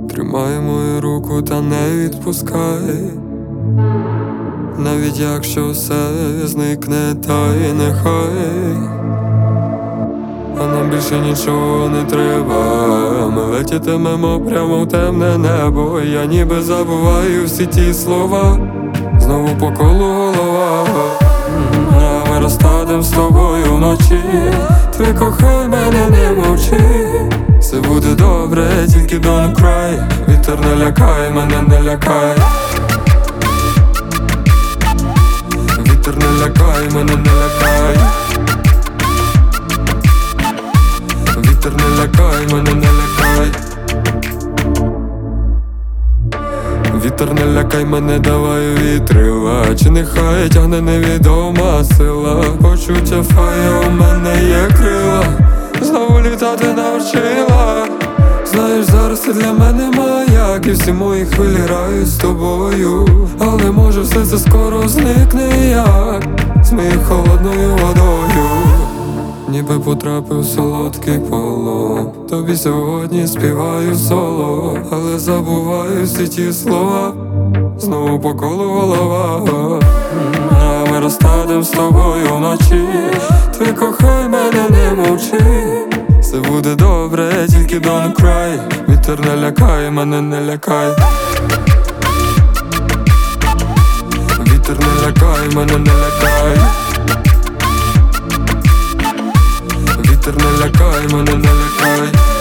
Тримай мою руку та не відпускай, навіть якщо все зникне, та й нехай. А нам більше нічого не треба. Ми летітимемо прямо в темне небо. Я ніби забуваю всі ті слова. Знову по колу голова. А ми розтадем з тобою вночі. Ти кохай мене, не мовчи. Все буде добре, тільки don't cry. Вітер не лякай, мене не лякай. Вітер не лякай, мене не лякай. Вітер не лякай, мене не лякай. Вітер не лякай мене, давай вітрила. Чи нехай тягне невідома сила. Почуття фая, у мене є крила. Знову літати навчила. Знаєш, зараз ти для мене маяк. І всі мої хвилі грають з тобою. Але може все це скоро зникне, як змив холодною водою. Ніби потрапив в солодкий полон. Тобі сьогодні співаю соло, але забуваю всі ті слова. Знову по колу голова. А ми розтадем з тобою вночі. Ти кохай мене, не мовчи. Все буде добре, тільки don't cry. Вітер не лякай, мене не лякай. Вітер не лякай, мене не лякай. Вітер не лякай, мене не лякай.